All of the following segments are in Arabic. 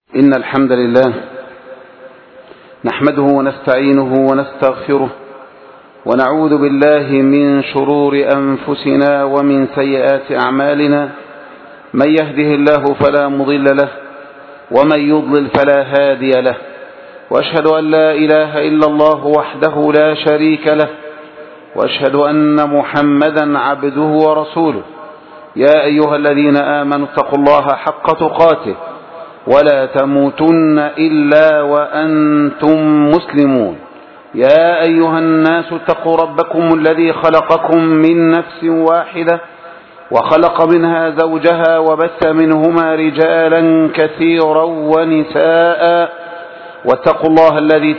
إن الحمد لله نحمده ونستعينه ونستغفره ونعوذ بالله من شرور أنفسنا ومن سيئات أعمالنا. من يهده الله فلا مضل له ومن يضلل فلا هادي له، وأشهد أن لا إله إلا الله وحده لا شريك له، وأشهد أن محمدا عبده ورسوله. يا أيها الذين آمنوا اتقوا الله حق تقاته ولا تموتن إلا وأنتم مسلمون. يا أيها الناس اتقوا ربكم الذي خلقكم من نفس واحدة وخلق منها زوجها وبث منهما رجالا كثيرا ونساء، واتقوا الله الذي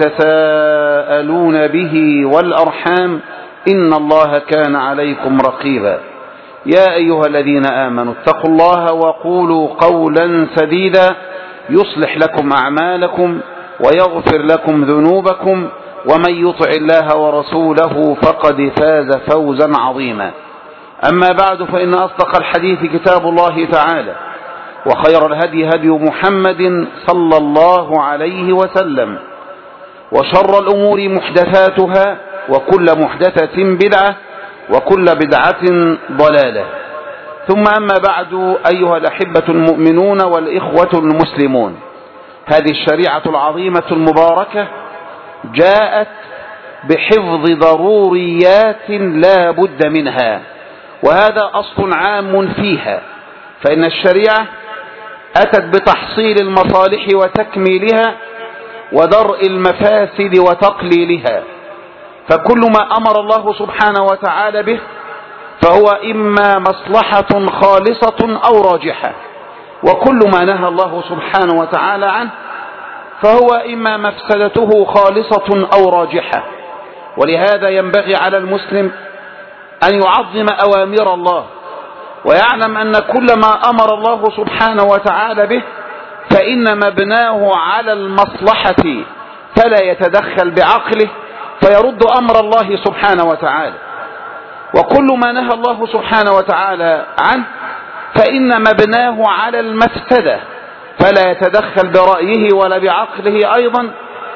تساءلون به والأرحام إن الله كان عليكم رقيبا. يا أيها الذين آمنوا اتقوا الله وقولوا قولا سديدا يصلح لكم أعمالكم ويغفر لكم ذنوبكم، ومن يطع الله ورسوله فقد فاز فوزا عظيما. أما بعد، فإن أصدق الحديث كتاب الله تعالى، وخير الهدي هدي محمد صلى الله عليه وسلم، وشر الأمور محدثاتها، وكل محدثة بدعة، وكل بدعة ضلالة. ثم أما بعد، أيها الأحبة المؤمنون والإخوة المسلمون، هذه الشريعة العظيمة المباركة جاءت بحفظ ضروريات لا بد منها، وهذا أصل عام فيها، فإن الشريعة أتت بتحصيل المصالح وتكميلها ودرء المفاسد وتقليلها. فكل ما أمر الله سبحانه وتعالى به فهو إما مصلحة خالصة أو راجحة، وكل ما نهى الله سبحانه وتعالى عنه فهو إما مفسدته خالصة أو راجحة. ولهذا ينبغي على المسلم أن يعظم أوامر الله، ويعلم أن كل ما أمر الله سبحانه وتعالى به فإن مبناه على المصلحة، فلا يتدخل بعقله فيرد أمر الله سبحانه وتعالى. وكل ما نهى الله سبحانه وتعالى عنه فإن مبناه على المفسدة، فلا يتدخل برأيه ولا بعقله أيضا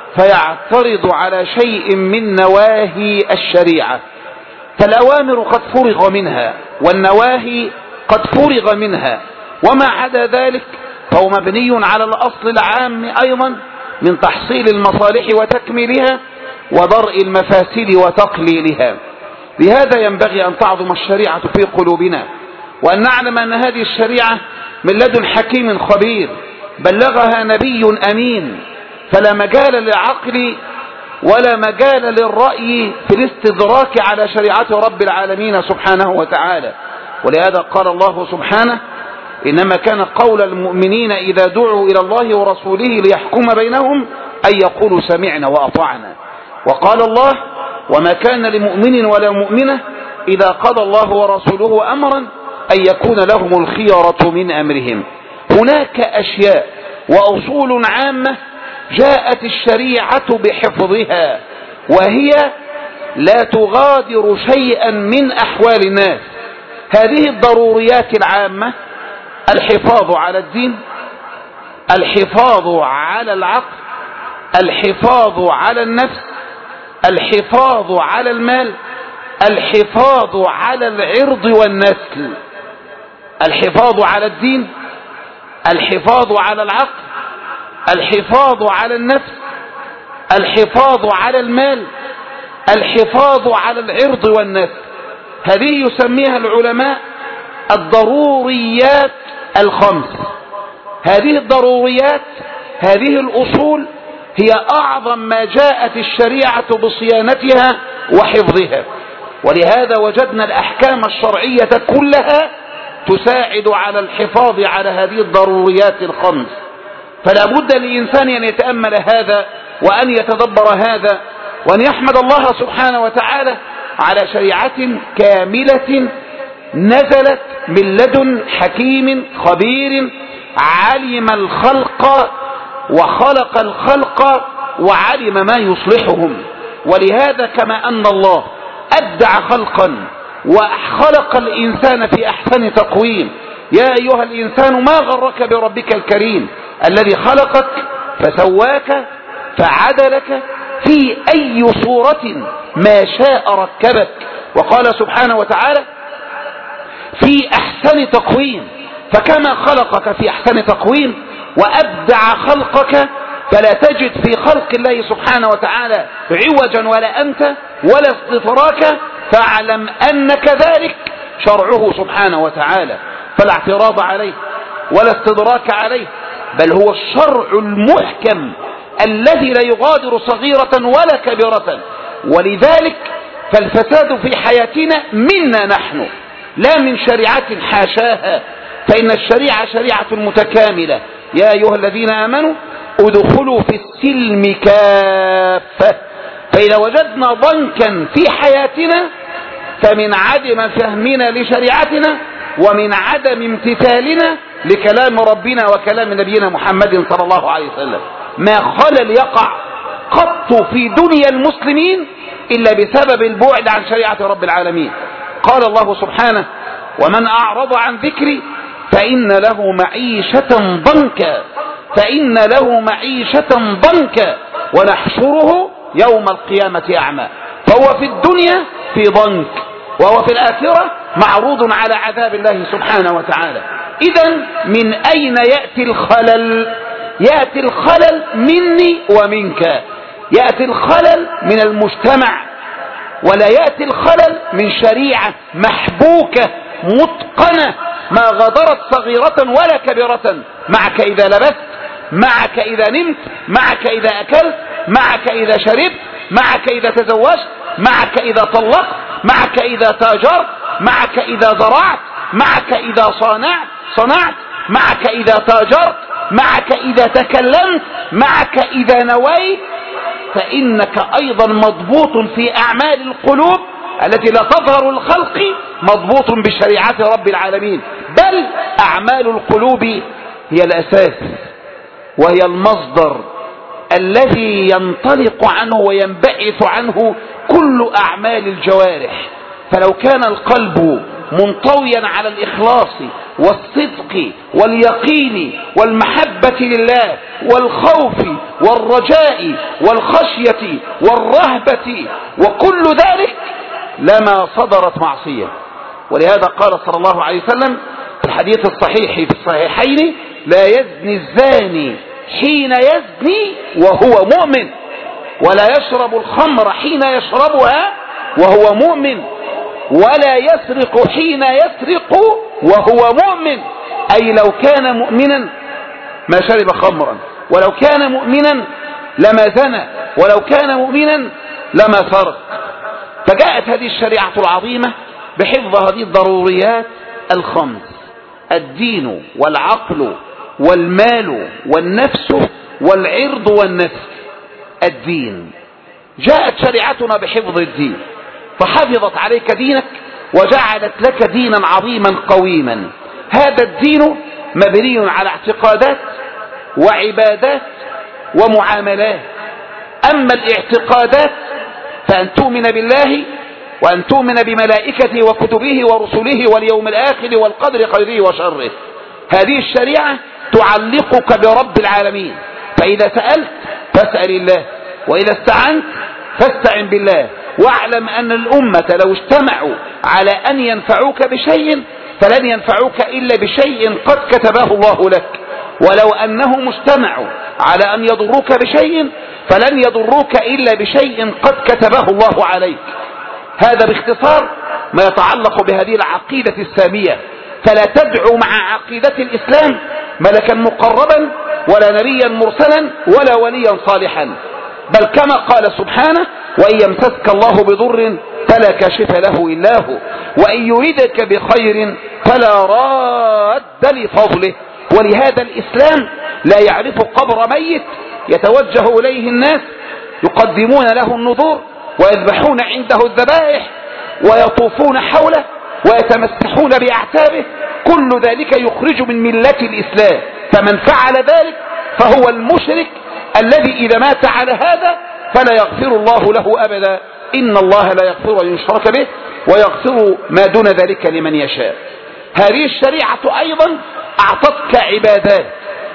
فيعترض على شيء من نواهي الشريعة. فالأوامر قد فرغ منها والنواهي قد فرغ منها، وما عدا ذلك فهو مبني على الأصل العام أيضا من تحصيل المصالح وتكميلها ودرء المفاسد وتقليلها. لهذا ينبغي أن تعظم الشريعة في قلوبنا، وأن نعلم أن هذه الشريعة من لدن حكيم خبير بلغها نبي أمين، فلا مجال للعقل ولا مجال للرأي في الاستدراك على شريعة رب العالمين سبحانه وتعالى. ولهذا قال الله سبحانه: إنما كان قول المؤمنين إذا دعوا إلى الله ورسوله ليحكم بينهم أن يقولوا سمعنا وأطعنا. وقال الله: وما كان لمؤمن ولا مؤمنة إذا قضى الله ورسوله أمرا أن يكون لهم الخيرة من أمرهم. هناك أشياء وأصول عامة جاءت الشريعة بحفظها، وهي لا تغادر شيئا من أحوال الناس. هذه الضروريات العامة: الحفاظ على الدين، الحفاظ على العقل، الحفاظ على النفس، الحفاظ على المال، الحفاظ على العرض والنسل. الحفاظ على الدين، الحفاظ على العقل، الحفاظ على النفس، الحفاظ على المال، الحفاظ على العرض والنسل. هذه يسميها العلماء الضروريات الخمس. هذه الضروريات، هذه الأصول هي أعظم ما جاءت الشريعة بصيانتها وحفظها، ولهذا وجدنا الأحكام الشرعية كلها تساعد على الحفاظ على هذه الضروريات الخمس. فلا بد للإنسان أن يتأمل هذا وأن يتدبر هذا، وأن يحمد الله سبحانه وتعالى على شريعة كاملة نزلت من لدن حكيم خبير علم الخلق وخلق الخلق وعلم ما يصلحهم. ولهذا كما أن الله أبدع خلقا وخلق الإنسان في أحسن تقويم، يا أيها الإنسان ما غرك بربك الكريم الذي خلقك فسواك فعدلك في أي صورة ما شاء ركبك. وقال سبحانه وتعالى في أحسن تقويم، فكما خلقك في أحسن تقويم وأبدع خلقك فلا تجد في خلق الله سبحانه وتعالى عوجا ولا أنت ولا استطراكا، فاعلم أن كذلك شرعه سبحانه وتعالى، فلا اعتراض عليه ولا استدراك عليه، بل هو الشرع المحكم الذي لا يغادر صغيرة ولا كبيرة. ولذلك فالفساد في حياتنا منا نحن لا من شريعة حاشاها، فإن الشريعة شريعة متكاملة. يا أيها الذين آمنوا ادخلوا في السلم كافة. فإذا وجدنا ضنكا في حياتنا فمن عدم فهمنا لشريعتنا ومن عدم امتثالنا لكلام ربنا وكلام نبينا محمد صلى الله عليه وسلم. ما خلل يقع قط في دنيا المسلمين إلا بسبب البعد عن شريعة رب العالمين. قال الله سبحانه ومن أعرض عن ذكري فإن له معيشة ضنكا، فإن له معيشة ضنكا ونحشره يوم القيامة أعمى. فهو في الدنيا في ضنك، وهو في الآخرة معروض على عذاب الله سبحانه وتعالى. إذن من أين يأتي الخلل؟ يأتي الخلل مني ومنك، يأتي الخلل من المجتمع، ولا يأتي الخلل من شريعة محبوكة متقنة ما غادرت صغيرة ولا كبيرة. معك إذا لبست، معك إذا نمت، معك إذا أكلت، معك إذا شربت، معك إذا تزوجت، معك إذا طلقت، معك إذا تاجرت، معك إذا زرعت، معك إذا صنعت، معك إذا تاجرت، معك إذا تكلمت، معك إذا نويت. فإنك أيضا مضبوط في أعمال القلوب التي لا تظهر الخلق، مضبوط بشريعة رب العالمين. بل أعمال القلوب هي الأساس وهي المصدر الذي ينطلق عنه وينبعث عنه كل أعمال الجوارح. فلو كان القلب منطويا على الإخلاص والصدق واليقين والمحبة لله والخوف والرجاء والخشية والرهبة وكل ذلك لما صدرت معصية. ولهذا قال صلى الله عليه وسلم في الحديث الصحيح في الصحيحين لا يزني الزاني حين يزني وهو مؤمن، ولا يشرب الخمر حين يشربها وهو مؤمن، ولا يسرق حين يسرق وهو مؤمن. أي لو كان مؤمنا ما شرب خمرا، ولو كان مؤمنا لما زنى، ولو كان مؤمنا لما سرق. فجاءت هذه الشريعة العظيمة بحفظ هذه الضروريات الخمس: الدين والعقل والمال والنفس والعرض والنسل. الدين، جاءت شريعتنا بحفظ الدين، فحفظت عليك دينك وجعلت لك دينا عظيما قويما. هذا الدين مبني على اعتقادات وعبادات ومعاملات. أما الاعتقادات فأن تؤمن بالله وأن تؤمن بملائكته وكتبه ورسله واليوم الآخر والقدر خيره وشره. هذه الشريعة تعلقك برب العالمين، فإذا سألت فاسأل الله، وإذا استعنت فاستعن بالله. واعلم أن الأمة لو اجتمعوا على أن ينفعوك بشيء فلن ينفعوك إلا بشيء قد كتبه الله لك، ولو أنهم اجتمعوا على أن يضروك بشيء فلن يضروك إلا بشيء قد كتبه الله عليك. هذا باختصار ما يتعلق بهذه العقيدة السامية. فلا تدعو مع عقيدة الإسلام ملكا مقربا ولا نبيا مرسلا ولا وليا صالحا، بل كما قال سبحانه: وإن يمسسك الله بضر فلا كاشف له إلا هو، وإن يريدك بخير فلا راد لفضله. ولهذا الإسلام لا يعرف قبر ميت يتوجه إليه الناس يقدمون له النذور ويذبحون عنده الذبائح ويطوفون حوله ويتمسحون بأعتابه. كل ذلك يخرج من ملة الإسلام. فمن فعل ذلك فهو المشرك الذي إذا مات على هذا فلا يغفر الله له أبدا. إن الله لا يغفر أن يشرك به ويغفر ما دون ذلك لمن يشاء. هذه الشريعة أيضا أعطتك عبادات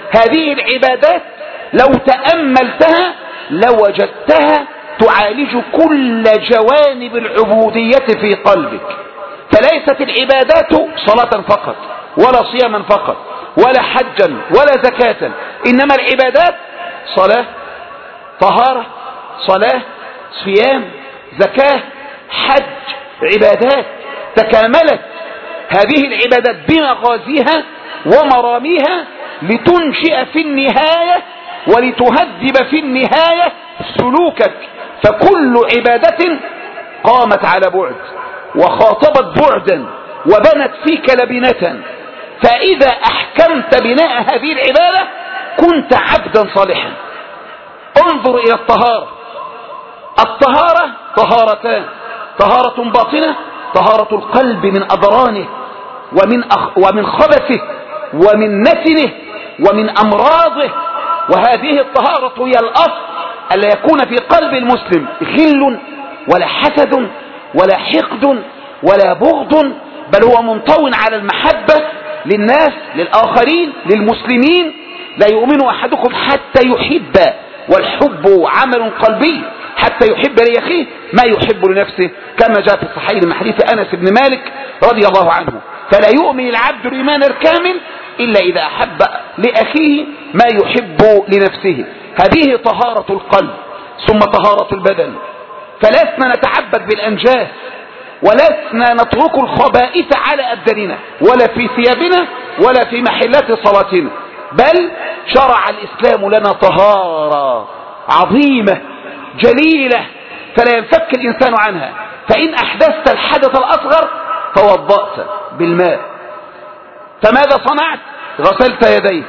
هذه العبادات لو تأملتها لوجدتها تعالج كل جوانب العبودية في قلبك. فليست العبادات صلاة فقط ولا صياما فقط ولا حجا ولا زكاة، إنما العبادات صلاة، طهارة، صلاة، صيام، زكاة، حج، عبادات تكاملت هذه العبادات بمغازيها ومراميها لتنشئ في النهاية ولتهذب في النهاية سلوكك. فكل عبادة قامت على بعد وخاطبت بعدا وبنت فيك لبنة، فإذا أحكمت بناء هذه العبادة كنت عبدا صالحا. انظر إلى الطهارة. الطهارة طهارتان: طهارة باطنة، طهارة القلب من أضرانه ومن خبثه ومن نتنه ومن أمراضه. وهذه الطهارة هي الأصل، ألا يكون في قلب المسلم غل ولا حسد ولا حقد ولا بغض، بل هو منطوي على المحبة للناس، للآخرين، للمسلمين. لا يؤمن أحدكم حتى يحب، والحب عمل قلبي، حتى يحب لأخيه ما يحب لنفسه، كما جاء في الصحيح من حديث أنس بن مالك رضي الله عنه: فلا يؤمن العبد الإيمان الكامل إلا إذا أحب لأخيه ما يحب لنفسه. هذه طهارة القلب. ثم طهارة البدن، فلسنا نتعبد بالأنجاس، ولسنا نترك الخبائث على أبداننا ولا في ثيابنا ولا في محلات صلاتنا، بل شرع الإسلام لنا طهارة عظيمة جليلة فلا ينفك الإنسان عنها. فإن أحدثت الحدث الأصغر توضأت بالماء، فماذا صنعت؟ غسلت يديك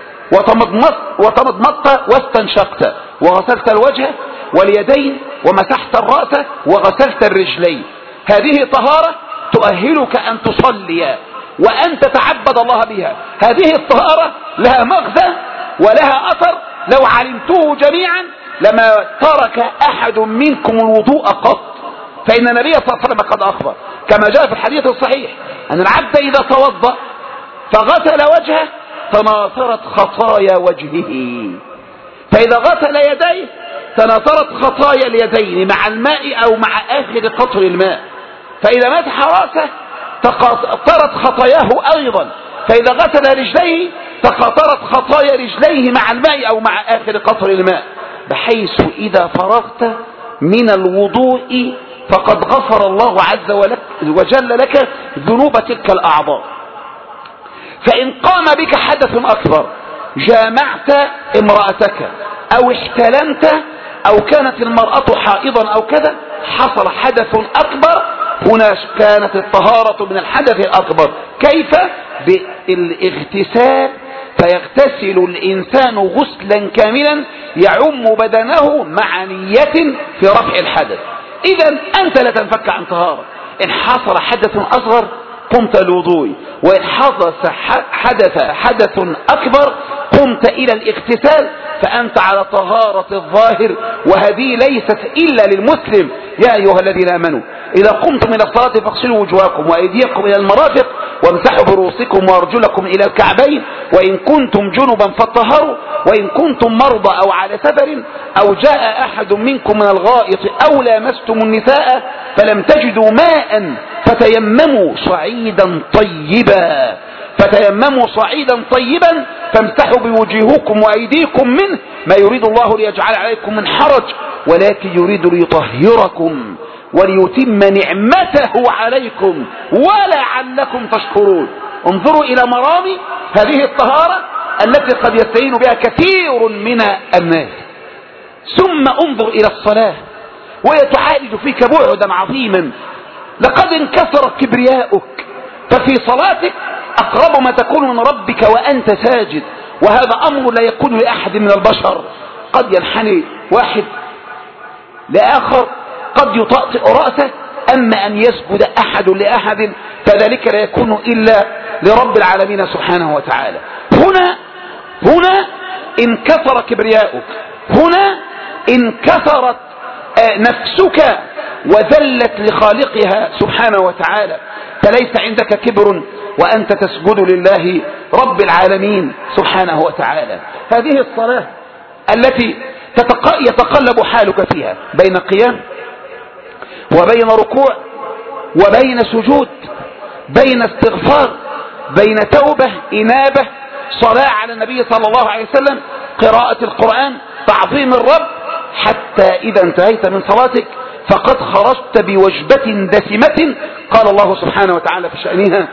وتمضمضت واستنشقت، وغسلت الوجه واليدين ومسحت الرأس وغسلت الرجلين. هذه طهارة تؤهلك أن تصلي وأن تتعبد الله بها. هذه الطهارة لها مغزى ولها أثر لو علمتوه جميعا لما ترك أحد منكم الوضوء قط. فإن النبي صلى الله عليه وسلم قد أخبر كما جاء في الحديث الصحيح أن العبد إذا توضأ فغسل وجهه تناثرت خطايا وجهه، فإذا غسل يديه تناثرت خطايا اليدين مع الماء أو مع آخر قطر الماء، فإذا مسح رأسه تقاطرت خطاياه أيضا، فإذا غسل رجليه تقاطرت خطايا رجليه مع الماء أو مع آخر قطر الماء، بحيث إذا فرغت من الوضوء فقد غفر الله عز وجل لك ذنوب تلك الأعضاء. فإن قام بك حدث أكبر، جامعت امرأتك أو احتلمت أو كانت المرأة حائضا أو كذا، حصل حدث أكبر، هنا كانت الطهارة من الحدث الأكبر. كيف؟ بالاغتسال، فيغتسل الإنسان غسلا كاملا يعم بدنه مع نية في رفع الحدث. إذا أنت لا تنفك عن طهارة. إن حصل حدث أصغر قمت الوضوء، وإن حدث حدث أكبر قمت إلى الاغتسال، فأنت على طهارة الظاهر، وهذه ليست إلا للمسلم. يا أيها الذين آمنوا إذا قمتم إلى الصلاة فاغسلوا وجوهكم وأيديكم إلى المرافق وامسحوا برؤوسكم وأرجلكم إلى الكعبين، وإن كنتم جنبا فاطهروا، وإن كنتم مرضى أو على سفر أو جاء أحد منكم من الغائط أو لامستم النساء فلم تجدوا ماء فتيمموا صعيدا طيبا فامسحوا بوجوهكم وأيديكم منه، ما يريد الله ليجعل عليكم من حرج ولكن يريد ليطهركم وليتم نعمته عليكم ولعلكم تشكرون. انظروا إلى مرام هذه الطهارة التي قد يستعين بها كثير من الناس. ثم انظر إلى الصلاة وهي تعالج فيك بعدا عظيما. لقد انكسر كبرياؤك، ففي صلاتك أقرب ما تكون من ربك وأنت ساجد، وهذا أمر لا يكون لأحد من البشر. قد ينحني واحد لآخر، قد يطأطئ رأسه، أما أن يسجد أحد لأحد فذلك لا يكون إلا لرب العالمين سبحانه وتعالى. هنا انكسر كبرياؤك، هنا انكسرت نفسك وذلت لخالقها سبحانه وتعالى، فليس عندك كبر وأنت تسجد لله رب العالمين سبحانه وتعالى. هذه الصلاة التي يتقلب حالك فيها بين قيام وبين ركوع وبين سجود، بين استغفار، بين توبة، إنابة، صلاة على النبي صلى الله عليه وسلم، قراءة القرآن، تعظيم الرب، حتى إذا انتهيت من صلاتك فقد خرجت بوجبة دسمة قال الله سبحانه وتعالى في شأنها: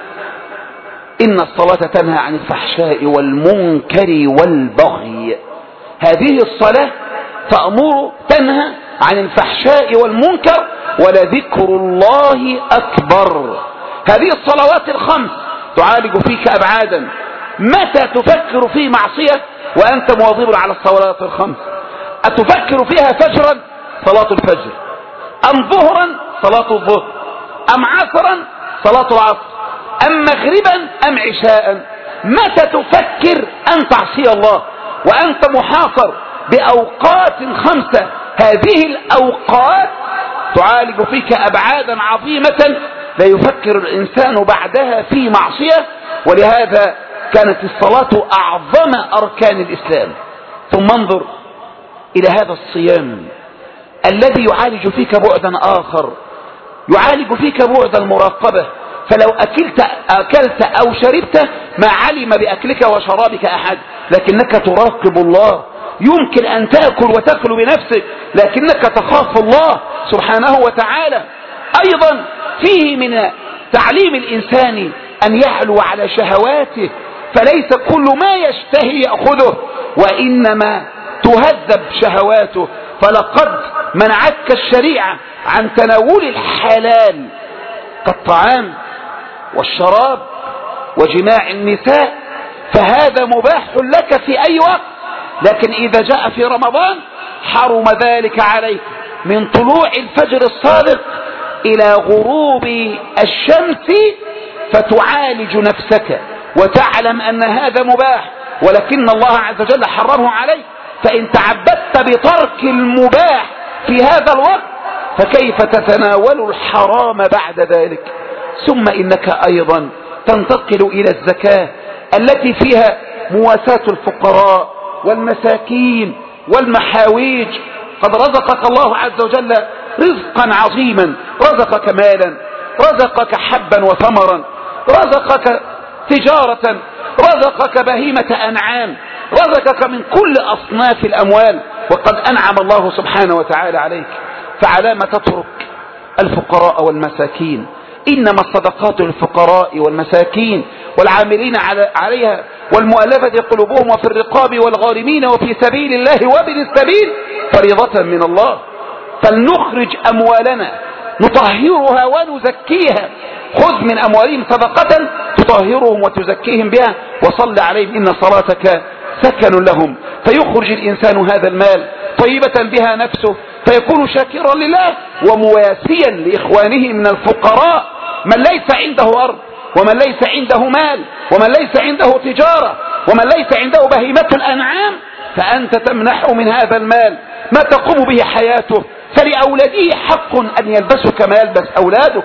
إن الصلاة تنهى عن الفحشاء والمنكر والبغي. هذه الصلاة تأمر تنهى عن الفحشاء والمنكر، ولذكر الله أكبر. هذه الصلوات الخمس تعالج فيك أبعادا. متى تفكر في معصية وأنت مواظب على الصلوات الخمس؟ أتفكر فيها فجرا؟ صلاة الفجر. أم ظهرا؟ صلاة الظهر. أم عصرا؟ صلاة العصر. أم مغربا؟ أم عشاء؟ متى تفكر أن تعصي الله وأنت محاصر بأوقات خمسة؟ هذه الأوقات تعالج فيك أبعادا عظيمة لا يفكر الإنسان بعدها في معصية. ولهذا كانت الصلاة أعظم أركان الإسلام. ثم انظر إلى هذا الصيام الذي يعالج فيك بعدا آخر، يعالج فيك بعد المراقبة. فلو أكلت أو شربت ما علم بأكلك وشرابك أحد، لكنك تراقب الله. يمكن أن تأكل وتخلو بنفسك لكنك تخاف الله سبحانه وتعالى. أيضا فيه من تعليم الإنسان أن يحلو على شهواته، فليس كل ما يشتهي يأخذه، وإنما تهذب شهواته. فلقد منعتك الشريعة عن تناول الحلال كالطعام والشراب وجماع النساء، فهذا مباح لك في أي وقت. لكن إذا جاء في رمضان حرم ذلك عليك من طلوع الفجر الصادق إلى غروب الشمس، فتعالج نفسك وتعلم أن هذا مباح، ولكن الله عز وجل حرمه عليك. فإن تعبدت بترك المباح في هذا الوقت فكيف تتناول الحرام بعد ذلك؟ ثم إنك أيضا تنتقل إلى الزكاة التي فيها مواساة الفقراء والمساكين والمحاويج. قد رزقك الله عز وجل رزقا عظيما، رزقك مالا، رزقك حبا وثمرا، رزقك تجارة، رزقك بهيمة أنعام، رزقك من كل أصناف الأموال، وقد أنعم الله سبحانه وتعالى عليك. فعلى ما تترك الفقراء والمساكين؟ إنما الصدقات للفقراء والمساكين والعاملين عليها والمؤلفة قلوبهم وفي الرقاب والغارمين وفي سبيل الله وابن السبيل فريضة من الله. فلنخرج أموالنا نطهرها ونزكيها. خذ من أموالهم صدقة تطهرهم وتزكيهم بها وصل عليهم إن صلاتك سكن لهم. فيخرج الإنسان هذا المال طيبة بها نفسه، فيكون شاكرا لله ومواسيا لإخوانه من الفقراء، من ليس عنده أرض، ومن ليس عنده مال، ومن ليس عنده تجارة، ومن ليس عنده بهيمة الأنعام، فأنت تمنحه من هذا المال ما تقوم به حياته. فلأولاده حق أن يلبسوا كما يلبس أولادك،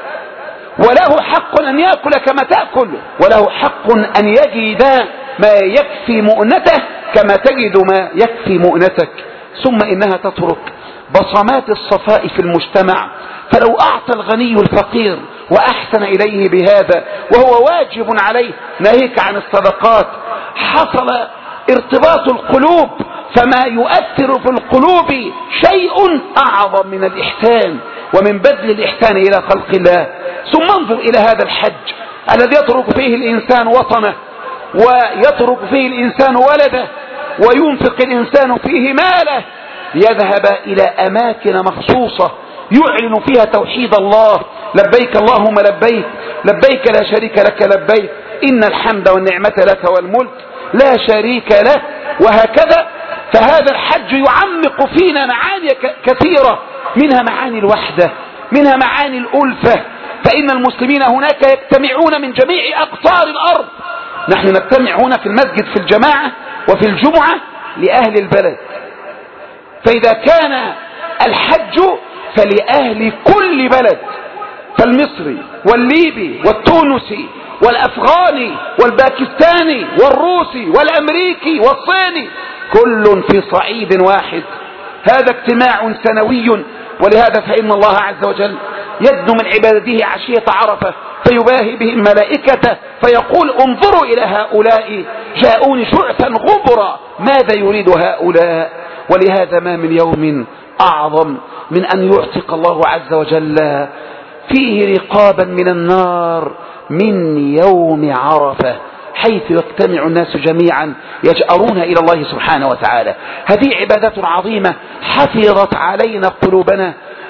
وله حق أن يأكل كما تأكل، وله حق أن يجد ما يكفي مؤنته كما تجد ما يكفي مؤنتك. ثم إنها تترك بصمات الصفاء في المجتمع. فلو أعطى الغني الفقير وأحسن إليه بهذا وهو واجب عليه ناهيك عن الصدقات، حصل ارتباط القلوب. فما يؤثر في القلوب شيء أعظم من الإحسان ومن بذل الإحسان إلى خلق الله. ثم انظر إلى هذا الحج الذي يترك فيه الإنسان وطنه، ويترك فيه الإنسان ولده، وينفق الإنسان فيه ماله، يذهب إلى أماكن مخصوصة يعلن فيها توحيد الله. لبيك اللهم لبيك، لبيك لا شريك لك لبيك، إن الحمد والنعمة لك والملك لا شريك له، وهكذا. فهذا الحج يعمق فينا معاني كثيرة، منها معاني الوحدة، منها معاني الألفة. فإن المسلمين هناك يجتمعون من جميع أقطار الأرض. نحن نجتمع هنا في المسجد في الجماعة وفي الجمعة لأهل البلد، فإذا كان الحج فلأهل كل بلد. فالمصري والليبي والتونسي والأفغاني والباكستاني والروسي والأمريكي والصيني كل في صعيد واحد. هذا اجتماع سنوي، ولهذا فإن الله عز وجل يدنو من عباده عشية عرفة فيباهي بهم ملائكته فيقول انظروا إلى هؤلاء جاءوني شعثا غبرا ماذا يريد هؤلاء. ولهذا ما من يوم أعظم من أن يعتق الله عز وجل فيه رقابا من النار من يوم عرفة، حيث يجتمع الناس جميعا يجأرون إلى الله سبحانه وتعالى. هذه عبادات عظيمة حفظت علينا قلوبنا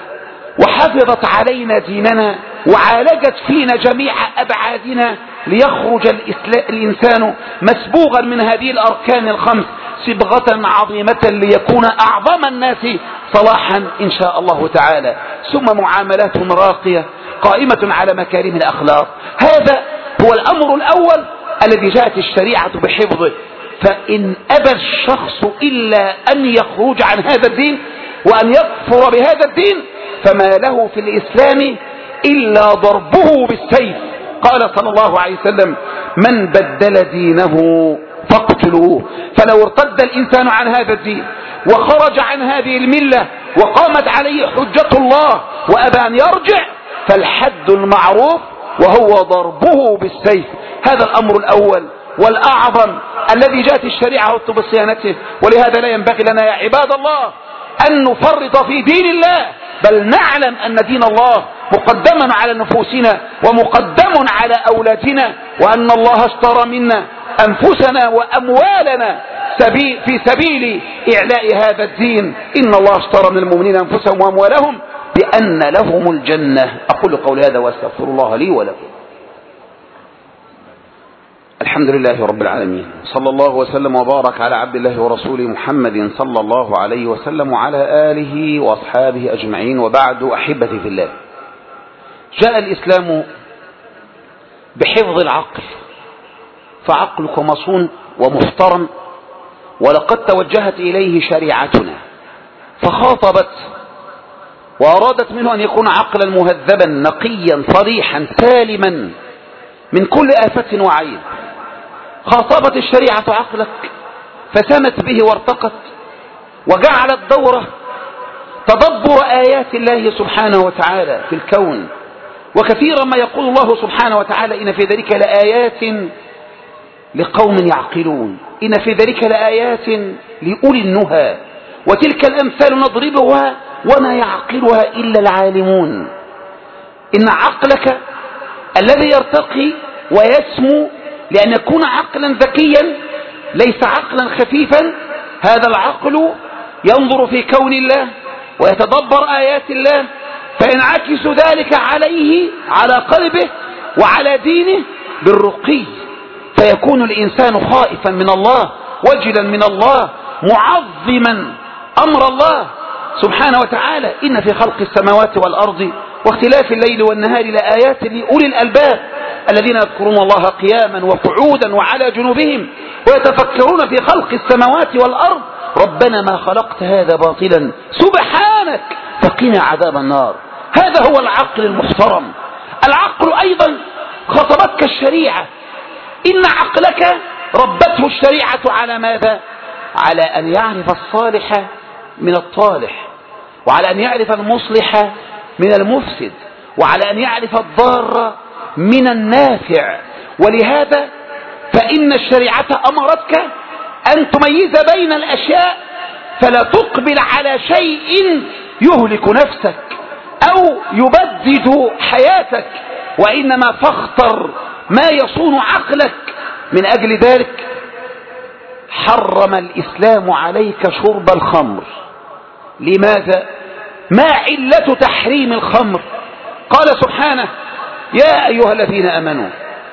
وحفظت علينا ديننا وعالجت فينا جميع أبعادنا ليخرج الإنسان مسبوغا من هذه الأركان الخمس صبغة عظيمة ليكون أعظم الناس صلاحا إن شاء الله تعالى. ثم معاملات راقية قائمة على مكارم الأخلاق. هذا هو الأمر الأول الذي جاءت الشريعة بحفظه. فإن أبى الشخص إلا أن يخرج عن هذا الدين وأن يكفر بهذا الدين فما له في الإسلام إلا ضربه بالسيف. قال صلى الله عليه وسلم من بدل دينه فاقتلوه. فلو ارتد الإنسان عن هذا الدين وخرج عن هذه الملة وقامت عليه حجة الله وأبى أن يرجع فالحد المعروف وهو ضربه بالسيف. هذا الأمر الأول والأعظم الذي جاءت الشريعة بصيانته. ولهذا لا ينبغي لنا يا عباد الله أن نفرط في دين الله، بل نعلم أن دين الله مقدم على نفوسنا ومقدم على أولادنا، وأن الله اشترى منا أنفسنا وأموالنا في سبيل إعلاء هذا الدين. إن الله اشترى من المؤمنين أنفسهم وأموالهم بأن لهم الجنة. أقول قولي هذا وأستغفر الله لي ولكم. الحمد لله رب العالمين، صلى الله وسلم وبارك على عبد الله ورسوله محمد صلى الله عليه وسلم وعلى آله وأصحابه أجمعين، وبعد. أحبتي في الله، جاء الإسلام بحفظ العقل، فعقلك مصون ومحترم، ولقد توجهت إليه شريعتنا فخاطبت وأرادت منه أن يكون عقلا مهذبا نقيا صريحا سالما من كل آفة وعيب. خاطبت الشريعة عقلك فسمت به وارتقت وجعلت دوره تدبر آيات الله سبحانه وتعالى في الكون. وكثيرا ما يقول الله سبحانه وتعالى إن في ذلك لآيات لقوم يعقلون، إن في ذلك لآيات لأولي النهى، وتلك الأمثال نضربها وما يعقلها إلا العالمون. إن عقلك الذي يرتقي ويسمو لأن يكون عقلا ذكيا ليس عقلا خفيفا، هذا العقل ينظر في كون الله ويتدبر آيات الله فينعكس ذلك عليه على قلبه وعلى دينه بالرقي، فيكون الإنسان خائفا من الله وجلا من الله معظما أمر الله سبحانه وتعالى. إن في خلق السماوات والأرض واختلاف الليل والنهار لآيات لأولي الألباب الذين يذكرون الله قياما وقعودا وعلى جنوبهم ويتفكرون في خلق السماوات والأرض ربنا ما خلقت هذا باطلا سبحانك فقنا عذاب النار. هذا هو العقل المحترم. العقل أيضا خطبتك الشريعة، إن عقلك ربته الشريعة على ماذا؟ على أن يعرف الصالح من الطالح، وعلى أن يعرف المصلح من المفسد، وعلى أن يعرف الضار من النافع. ولهذا فإن الشريعة أمرتك أن تميز بين الأشياء فلا تقبل على شيء يهلك نفسك أو يبدد حياتك، وإنما فاختر ما يصون عقلك. من أجل ذلك حرم الإسلام عليك شرب الخمر. لماذا؟ ما علة تحريم الخمر؟ قال سبحانه يا أيها الذين آمنوا،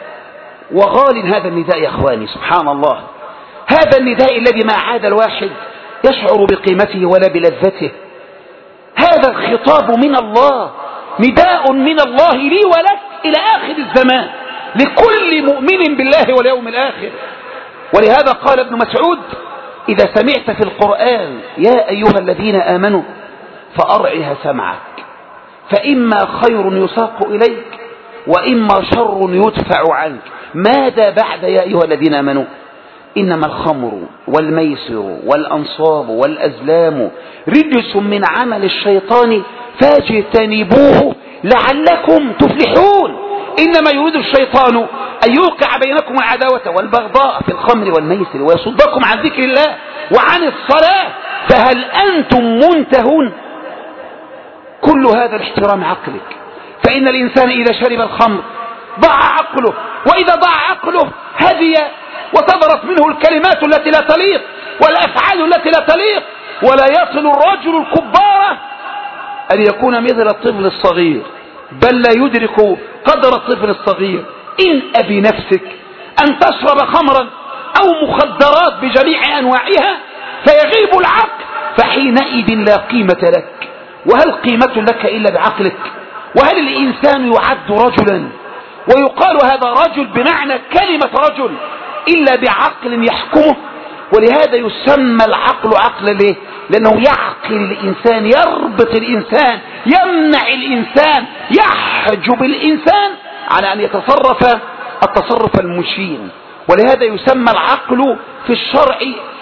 وغال هذا النداء يا أخواني سبحان الله، هذا النداء الذي ما عاد الواحد يشعر بقيمته ولا بلذته. هذا الخطاب من الله، نداء من الله لي ولك إلى آخر الزمان لكل مؤمن بالله واليوم الآخر. ولهذا قال ابن مسعود إذا سمعت في القرآن يا أيها الذين آمنوا فأرعها سمعك، فإما خير يساق إليك وإما شر يدفع عنك. ماذا بعد يا أيها الذين آمنوا؟ إنما الخمر والميسر والأنصاب والأزلام رجس من عمل الشيطان فاجتنبوه لعلكم تفلحون. إنما يريد الشيطان أن يوقع بينكم العداوة والبغضاء في الخمر والميسر ويصدكم عن ذكر الله وعن الصلاة فهل أنتم منتهون؟ كل هذا لاحترام عقلك، فإن الإنسان إذا شرب الخمر ضاع عقله، وإذا ضاع عقله هدي وصدرت منه الكلمات التي لا تليق والأفعال التي لا تليق، ولا يصل الرجل الكبار أن يكون مثل الطفل الصغير، بل لا يدرك قدر الطفل الصغير. إن أبي نفسك أن تشرب خمرا أو مخدرات بجميع أنواعها فيغيب العقل، فحينئذ لا قيمة لك. وهل قيمة لك إلا بعقلك؟ وهل الإنسان يعد رجلا ويقال هذا رجل بمعنى كلمة رجل إلا بعقل يحكمه؟ ولهذا يسمى العقل عقل. ليه؟ لأنه يعقل الإنسان، يربط الإنسان، يمنع الإنسان، يحجب الإنسان على أن يتصرف التصرف المشين. ولهذا يسمى العقل في الشرع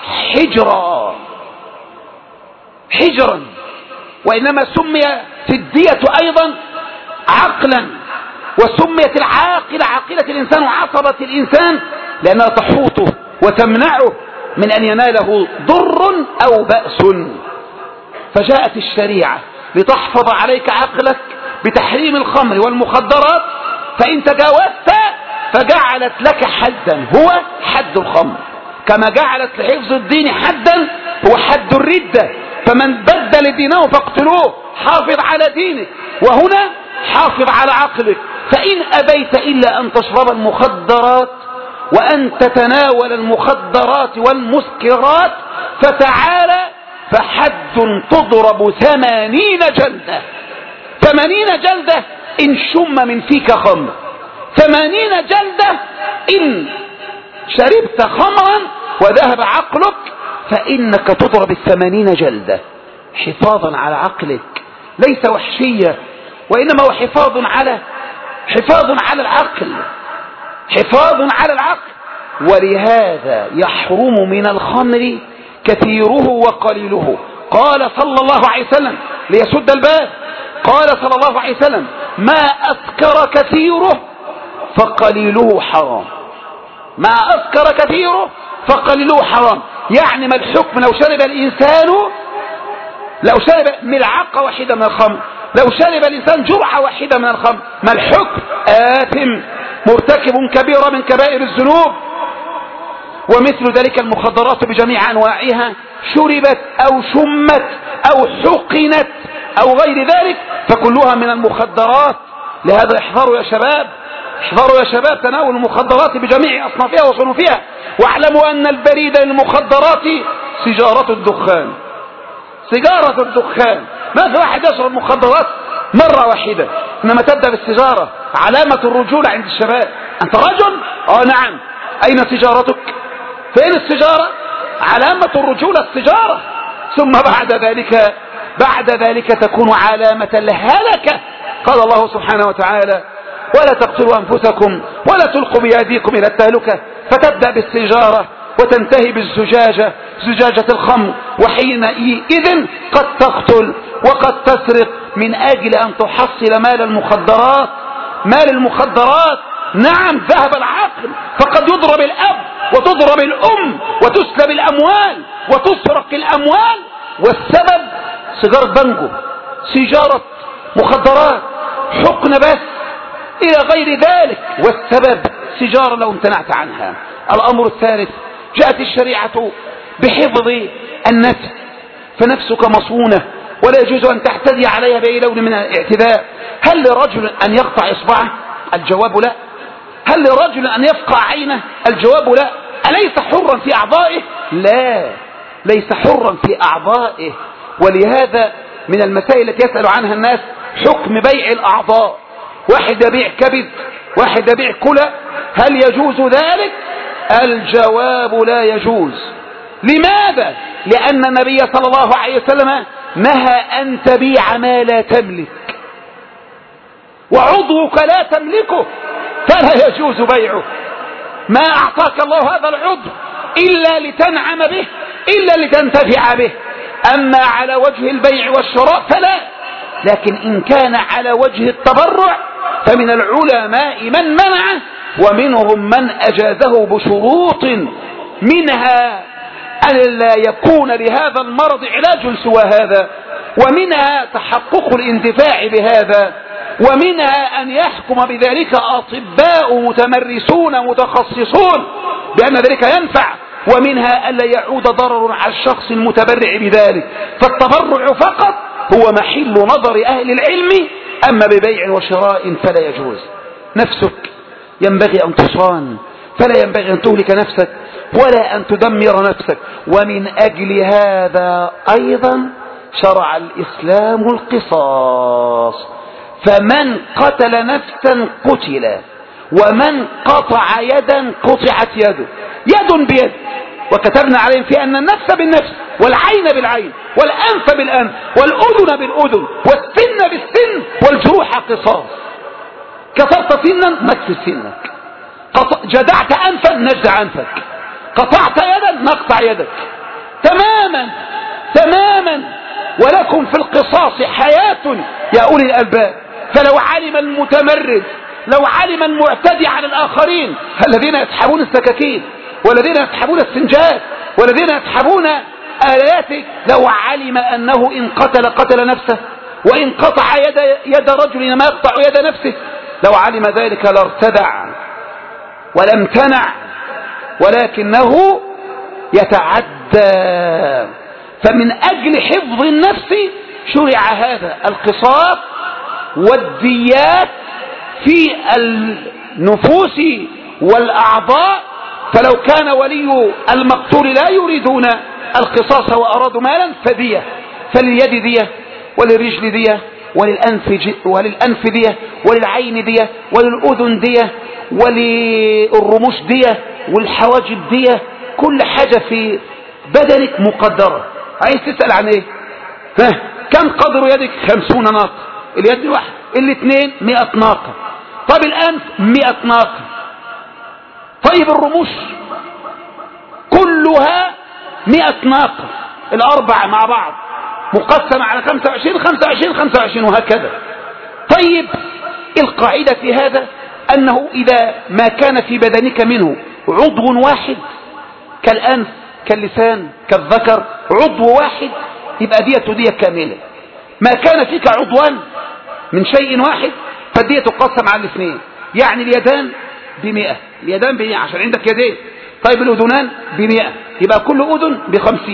حجرا، وإنما سمي في الدية أيضا عقلا، وسميت العاقلة عاقلة الإنسان وعصبة الإنسان لأنها تحوطه وتمنعه من أن يناله ضر أو بأس. فجاءت الشريعة لتحفظ عليك عقلك بتحريم الخمر والمخدرات، فإن تجاوزت فجعلت لك حدا هو حد الخمر، كما جعلت لحفظ الدين حدا هو حد الردة، فمن بدل دينه فاقتلوه. حافظ على دينك، وهنا حافظ على عقلك. فإن أبيت إلا أن تشرب المخدرات وأن تتناول المخدرات والمسكرات فتعالى فحد تضرب 80 جلدة. 80 جلدة إن شم من فيك خمر، 80 جلدة إن شربت خمرا وذهب عقلك، فإنك تضرب 80 جلدة حفاظا على عقلك، ليس وحشية، وإنما هو حفاظ على العقل، حفاظ على العقل. ولهذا يحرم من الخمر كثيره وقليله. قال صلى الله عليه وسلم ليسد الباب، قال صلى الله عليه وسلم: ما أسكر كثيره فقليله حرام. ما أسكر كثيره فقليله حرام. يعني ما الحكم لو شرب الإنسان، لو شرب ملعقة واحدة من الخمر، لو شرب الإنسان جرعة واحدة من الخمر، ما الحكم؟ آثم مرتكب كبيرة من كبائر الذنوب. ومثل ذلك المخدرات بجميع أنواعها، شربت أو شمت أو حقنت أو غير ذلك، فكلها من المخدرات. لهذا احذروا يا شباب، احذروا يا شباب تناول المخدرات بجميع أصنافها وصنوفها. واعلموا أن البريد للمخدرات سيجارة الدخان. سيجارة الدخان. ما في واحد يشرب مخدرات مرة واحدة، إنما تبدأ بالسيجارة. علامة الرجولة عند الشباب. أنت رجل؟ نعم. أين سيجارتك؟ فين السيجارة؟ علامة الرجولة السيجارة. ثم بعد ذلك تكون علامة الهلكة. قال الله سبحانه وتعالى: ولا تقتلوا أنفسكم ولا تلقوا بأيديكم إلى التهلكة. فتبدأ بالسيجارة وتنتهي بالزجاجة، زجاجة الخمر، وحينئذ قد تقتل وقد تسرق من أجل أن تحصل مال المخدرات. مال المخدرات. نعم، ذهب العقل، فقد يضرب الأب وتضرب الأم وتسلب الأموال وتسرق الأموال، والسبب سيجارة بانجو، سيجارة مخدرات، حقن بس، إلى غير ذلك، والسبب سيجارة لو امتنعت عنها. الأمر الثالث: جاءت الشريعة بحفظ النفس، فنفسك مصونة ولا يجوز أن تعتدي عليها بأي لون من الاعتداء. هل لرجل أن يقطع إصبعه؟ الجواب لا. هل لرجل أن يفقع عينه؟ الجواب لا. أليس حرا في أعضائه؟ لا، ليس حرا في أعضائه. ولهذا من المسائل التي يسأل عنها الناس حكم بيع الأعضاء. واحد يبيع كبد، واحد يبيع كلى، هل يجوز ذلك؟ الجواب لا يجوز. لماذا؟ لأن النبي صلى الله عليه وسلم نهى أن تبيع ما لا تملك. وعضوك لا تملكه فلا يجوز بيعه. ما أعطاك الله هذا العضو إلا لتنعم به، إلا لتنتفع به. أما على وجه البيع والشراء فلا. لكن إن كان على وجه التبرع فمن العلماء من منعه، ومنهم من أجازه بشروط، منها أن لا يكون لهذا المرض علاج سوى هذا، ومنها تحقق الانتفاع بهذا، ومنها أن يحكم بذلك أطباء متمرسون متخصصون بأن ذلك ينفع، ومنها أن لا يعود ضرر على الشخص المتبرع بذلك. فالتبرع فقط هو محل نظر أهل العلم، أما ببيع وشراء فلا يجوز. نفسك ينبغي أن تصان، فلا ينبغي أن تهلك نفسك ولا أن تدمر نفسك. ومن أجل هذا أيضا شرع الإسلام القصاص، فمن قتل نفسا قتل، ومن قطع يدا قطعت يده، يد بيد. وكتبنا عليهم في أن النفس بالنفس، والعين بالعين، والأنف بالأنف، والأذن بالأذن، والسن بالسن، والجروح قصاص. كسرت سنا نكسر سنك، جدعت أنفا نجدع أنفك، قطعت يدا نقطع يدك، تماما تماما. ولكم في القصاص حياة يا أولي الألباب. فلو علم المتمرد، لو علم المعتدي على الآخرين، الذين يسحبون السكاكين، والذين يسحبون السنجات، والذين يسحبون آلات، لو علم أنه إن قتل نفسه، وإن قطع يد رجل ما يقطع يد نفسه، لو علم ذلك لارتدع ولم تنع، ولكنه يتعدى. فمن أجل حفظ النفس شرع هذا القصاص والديات في النفوس والأعضاء. فلو كان ولي المقتول لا يريدون القصاص وأرادوا مالا فدية، فلليد دية، وللرجل دية، وللأنف دية، وللعين دية، وللأذن دية، وللرموش دية، والحواجب دية. كل حاجة في بدنك مقدرة. عايز تسأل عن ايه؟ كم قدر يدك؟ 50 ناقة. اليد الواحد، الاثنين 100 ناقة. طيب الأنف 100 ناقة. طيب الرموش كلها 100 ناقة، الأربعة مع بعض مقسمة على 25 25 25 وهكذا. طيب القاعدة في هذا أنه إذا ما كان في بدنك منه عضو واحد كالأنف كاللسان كالذكر، عضو واحد، يبقى دية كاملة. ما كان فيك عضوان من شيء واحد فالدية تقسم على الاثنين. يعني اليدان ب100، اليدان ب100 عشان عندك يدين. طيب الأذنان ب100، يبقى كل أذن ب50.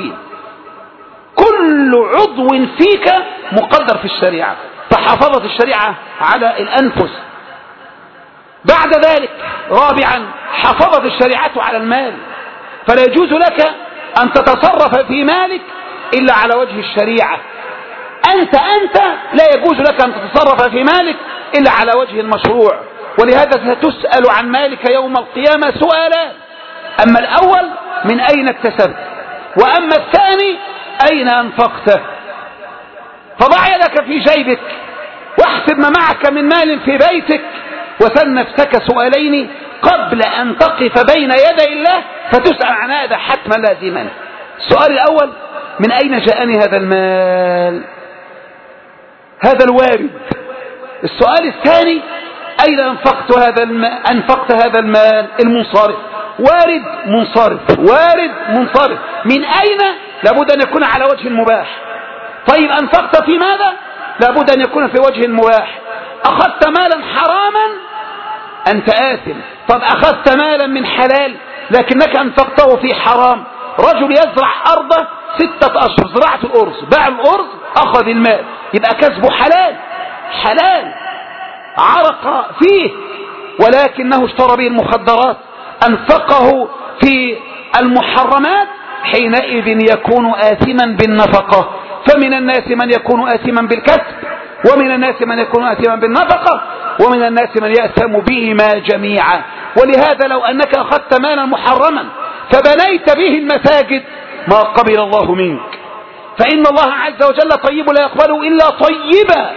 كل عضو فيك مقدر في الشريعة، فحافظت الشريعة على الأنفس. بعد ذلك رابعا حافظت الشريعة على المال، فلا يجوز لك أن تتصرف في مالك إلا على وجه الشريعة. أنت لا يجوز لك أن تتصرف في مالك إلا على وجه المشروع. ولهذا ستسأل عن مالك يوم القيامة سؤالان: أما الأول من أين اكتسبت، وأما الثاني أين أنفقته. فضع يدك في جيبك واحسب ما معك من مال في بيتك، وسل نفسك سؤالين قبل أن تقف بين يدي الله فتسأل عن هذا حتما لازما. السؤال الأول: من أين جاءني هذا المال؟ هذا الوارد. السؤال الثاني: أين أنفقت هذا المال؟ المنصرف. وارد منصرف، وارد منصرف. من أين؟ لابد أن يكون على وجه المباح. طيب أنفقت في ماذا؟ لابد أن يكون في وجه المباح. أخذت مالا حراما أنت آثم. طب أخذت مالا من حلال لكنك أنفقته في حرام. رجل يزرع أرضه 6 أشهر، زراعة الأرز، باع الأرز، أخذ المال، يبقى كسبه حلال، عرق فيه، ولكنه اشترى به المخدرات، أنفقه في المحرمات، حينئذ يكون آثما بالنفقة. فمن الناس من يكون آثما بالكسب، ومن الناس من يكون آثما بالنفقة، ومن الناس من يأثم بهما جميعا. ولهذا لو أنك أخذت مالا محرما فبنيت به المساجد ما قبل الله منك، فإن الله عز وجل طيب لا يقبل إلا طيبا.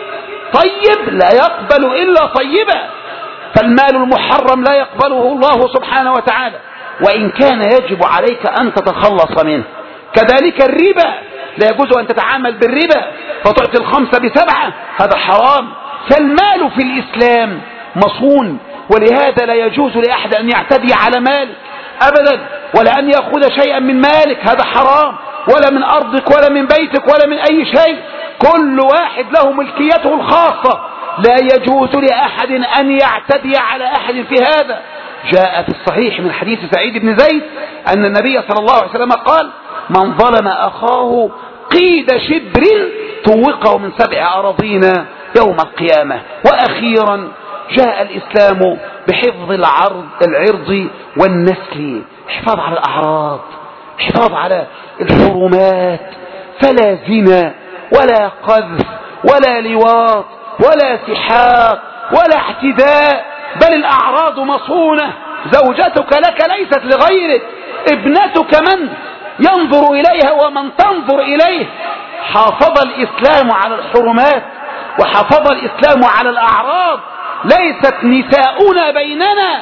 طيب لا يقبل إلا طيبا، فالمال المحرم لا يقبله الله سبحانه وتعالى، وإن كان يجب عليك أن تتخلص منه. كذلك الربا، لا يجوز أن تتعامل بالربا فتعطي 5 ب7، هذا حرام. فالمال في الإسلام مصون، ولهذا لا يجوز لأحد أن يعتدي على مالك أبدا، ولا أن يأخذ شيئا من مالك، هذا حرام، ولا من أرضك ولا من بيتك ولا من أي شيء، كل واحد له ملكيته الخاصة، لا يجوز لأحد أن يعتدي على أحد في هذا. جاء في الصحيح من حديث سعيد بن زيد أن النبي صلى الله عليه وسلم قال: من ظلم أخاه قيد شبر طوقه من 7 أراضين يوم القيامة. وأخيرا جاء الإسلام بحفظ العرض والنسل، حفاظ على الأعراض، حفاظ على الحرمات، فلا زنا ولا قذف ولا لواط ولا سحاق ولا اعتداء، بل الأعراض مصونة. زوجتك لك ليست لغيرك، ابنتك من ينظر إليها ومن تنظر إليه. حافظ الإسلام على الحرمات وحافظ الإسلام على الأعراض. ليست نساؤنا بيننا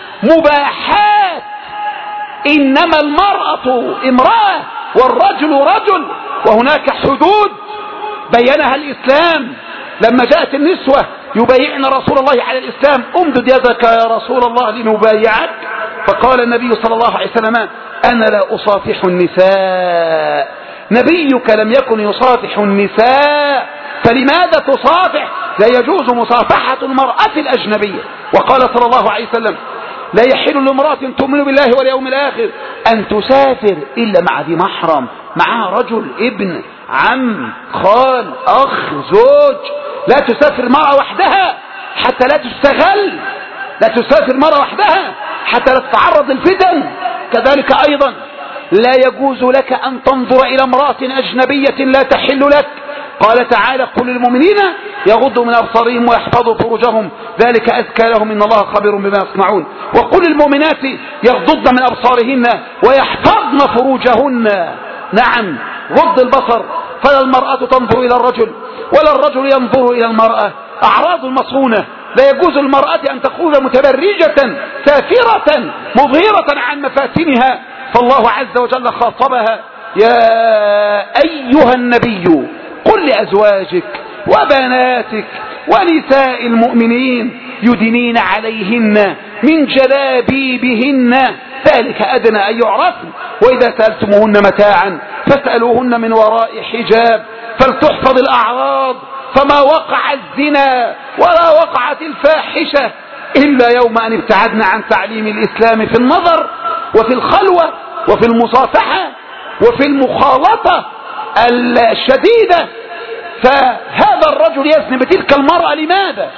مباحات، إنما المرأة امرأة والرجل رجل، وهناك حدود بينها الإسلام. لما جاءت النسوة يبايعن رسول الله على الإسلام: امدد يدك يا رسول الله لنبايعك، فقال النبي صلى الله عليه وسلم: أنا لا أصافح النساء. نبيك لم يكن يصافح النساء، فلماذا تصافح؟ لا يجوز مصافحة المرأة الأجنبية. وقال صلى الله عليه وسلم: لا يحل لامرأة تؤمن بالله واليوم الآخر أن تسافر إلا مع ذي محرم، معها رجل، ابن، عم، خال، أخ، زوج. لا تسافر المرأة وحدها حتى لا تستغل، لا تسافر المرأة وحدها حتى لا تتعرض للفتن. كذلك أيضا لا يجوز لك أن تنظر إلى امرأة أجنبية لا تحل لك. قال تعالى: قل للمؤمنين يغضوا من أبصارهم ويحفظوا فروجهم ذلك أزكى لهم إن الله خبير بما يصنعون. وقل للمؤمنات يغضضن من أبصارهن ويحفظن فروجهن. نعم، غض البصر، فلا المرأة تنظر إلى الرجل ولا الرجل ينظر إلى المرأة. أعراض مصونة، لا يجوز المرأة أن تخرج متبرجة سافرة مظهرة عن مفاتنها، فالله عز وجل خاطبها: يا أيها النبي قل لأزواجك وبناتك ونساء المؤمنين يدنين عليهن من جلابيبهن ذلك أدنى أن يعرفن، وإذا سألتموهن متاعا فاسألوهن من وراء حجاب. فلتحفظ الأعراض، فما وقع الزنا ولا وقعت الفاحشة إلا يوم أن ابتعدنا عن تعليم الإسلام في النظر وفي الخلوة وفي المصافحة وفي المخالطة الشديدة. فهذا الرجل يزني بتلك المرأة، لماذا؟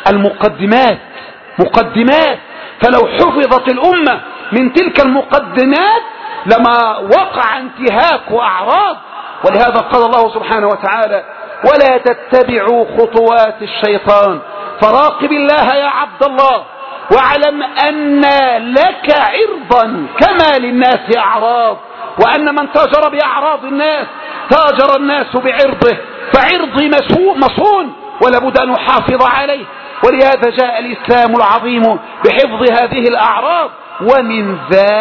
مقدمات، فلو حفظت الأمة من تلك المقدمات لما وقع انتهاك وأعراض. ولهذا قال الله سبحانه وتعالى: ولا تتبعوا خطوات الشيطان فراقب الله يا عبد الله واعلم أن لك عرضا كما للناس أعراض، وأن من تاجر بأعراض الناس تاجر الناس بعرضه، فعرضي مصون ولا بد أن نحافظ عليه. ولهذا جاء الإسلام العظيم بحفظ هذه الأعراض. ومن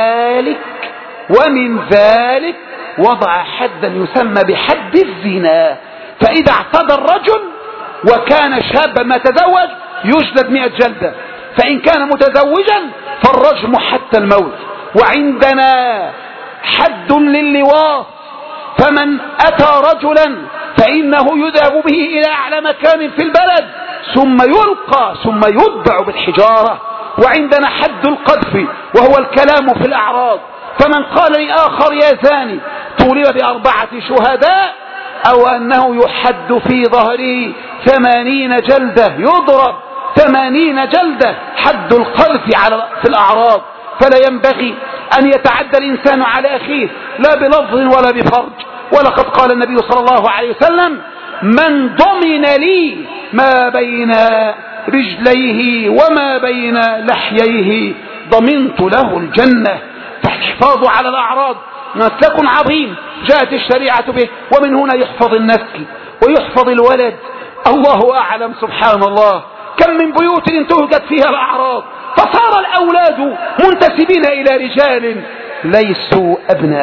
ذلك وضع حدا يسمى بحد الزنا، فإذا اعتدى الرجل وكان شابا ما تزوج يجلد 100 جلدة، فإن كان متزوجا فالرجم حتى الموت. وعندنا حد لللواط، فمن أتى رجلا فإنه يذهب به إلى أعلى مكان في البلد ثم يلقى ثم يتبع بالحجارة. وعندنا حد القذف وهو الكلام في الأعراض، فمن قال لآخر يا زاني طولب ب4 شهداء أو أنه يحد في ظهره 80 جلدة، يضرب 80 جلدة، حد القذف في الأعراض. فلا ينبغي أن يتعدى الإنسان على أخيه لا بلفظ ولا بفرج. ولقد قال النبي صلى الله عليه وسلم: من ضمن لي ما بين رجليه وما بين لحييه ضمنت له الجنة. فالحفاظ على الأعراض مسلك عظيم جاءت الشريعة به، ومن هنا يحفظ النسل ويحفظ الولد الله أعلم. سبحان الله، كم من بيوت انتهكت فيها الأعراض فصار الأولاد منتسبين إلى رجال ليسوا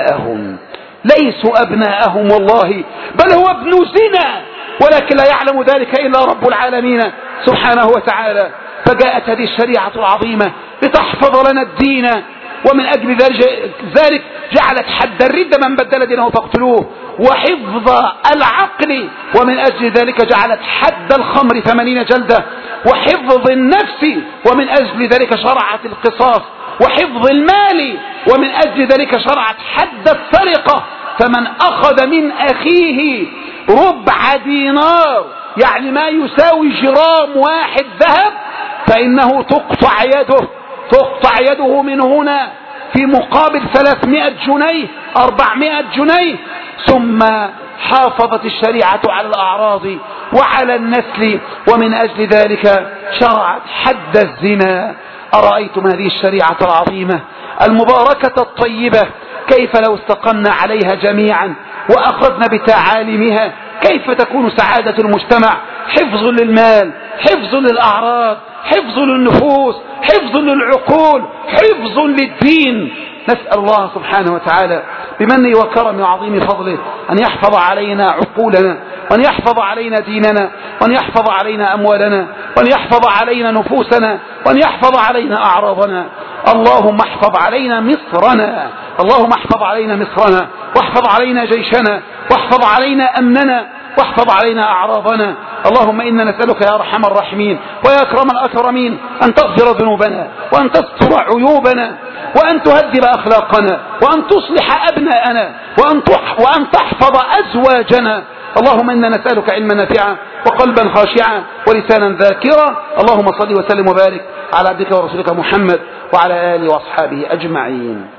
أبناءهم والله، بل هو ابن زنا، ولكن لا يعلم ذلك إلا رب العالمين سبحانه وتعالى. فجاءت هذه الشريعة العظيمة لتحفظ لنا الدين، ومن أجل ذلك جعلت حد الردة من بدل دينه فاقتلوه، وحفظ العقل، ومن أجل ذلك جعلت حد الخمر 80 جلدة، وحفظ النفس، ومن أجل ذلك شرعت القصاص، وحفظ المال، ومن أجل ذلك شرعت حد السرقة. فمن أخذ من أخيه ربع دينار، يعني ما يساوي جرام واحد ذهب، فإنه تقطع يده من هنا في مقابل 300 جنيه 400 جنيه. ثم حافظت الشريعة على الأعراض وعلى النسل، ومن أجل ذلك شرعت حد الزنا. أرأيتم هذه الشريعة العظيمة المباركة الطيبة كيف لو استقمنا عليها جميعا وأخذنا بتعاليمها كيف تكون سعادة المجتمع؟ حفظ للمال، حفظ للأعراض، حفظ للنفوس، حفظ للعقول، حفظ للدين. نسأل الله سبحانه وتعالى بمنه وكرمه وعظيم فضله أن يحفظ علينا عقولنا، وأن يحفظ علينا ديننا، وأن يحفظ علينا أموالنا، وأن يحفظ علينا نفوسنا، وأن يحفظ علينا أعراضنا. اللهم احفظ علينا مصرنا، اللهم احفظ علينا مصرنا، واحفظ علينا جيشنا، واحفظ علينا أمننا، واحفظ علينا أعراضنا. اللهم إنا نسألك يا أرحم الراحمين ويا أكرم الأكرمين أن تغفر ذنوبنا، وأن تستر عيوبنا، وأن تهذب أخلاقنا، وأن تصلح أبناءنا، وأن تحفظ أزواجنا. اللهم إنا نسألك علما نافعا وقلبا خاشعا ولسانا ذاكرا. اللهم صل وسلم وبارك على عبدك ورسولك محمد وعلى آله وأصحابه أجمعين.